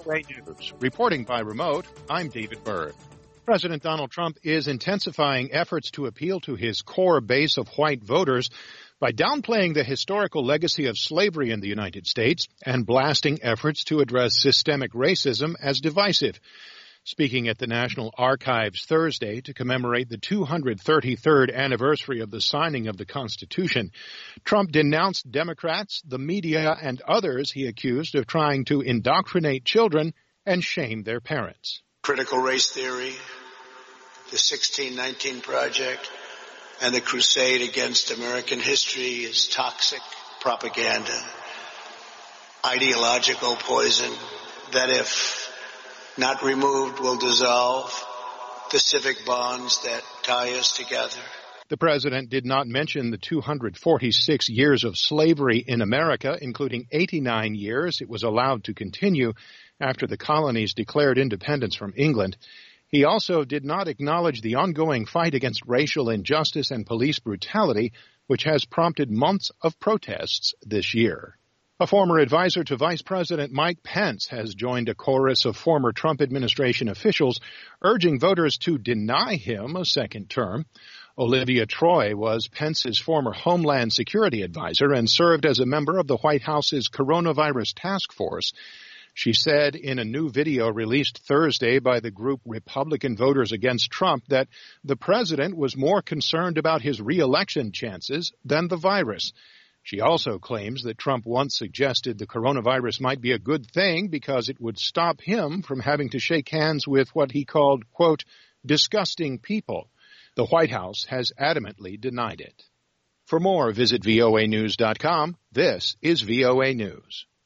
VOA News. Reporting by remote, I'm David Byrd. President Donald Trump is intensifying efforts to appeal to his core base of white voters by downplaying the historical legacy of slavery in the United States and blasting efforts to address systemic racism as divisive. Speaking at the National Archives Thursday to commemorate the 233rd anniversary of the signing of the Constitution, Trump denounced Democrats, the media, and others he accused of trying to indoctrinate children and shame their parents. Critical race theory, the 1619 Project, and the crusade against American history is toxic propaganda, ideological poison that, if not removed, will dissolve the civic bonds that tie us together. The president did not mention the 246 years of slavery in America, including 89 years it was allowed to continue after the colonies declared independence from England. He also did not acknowledge the ongoing fight against racial injustice and police brutality, which has prompted months of protests this year. A former advisor to Vice President Mike Pence has joined a chorus of former Trump administration officials urging voters to deny him a second term. Olivia Troy was Pence's former Homeland Security advisor and served as a member of the White House's coronavirus task force. She said in a new video released Thursday by the group Republican Voters Against Trump that the president was more concerned about his re-election chances than the virus. She also claims that Trump once suggested the coronavirus might be a good thing because it would stop him from having to shake hands with what he called, quote, disgusting people. The White House has adamantly denied it. For more, visit voanews.com. This is VOA News.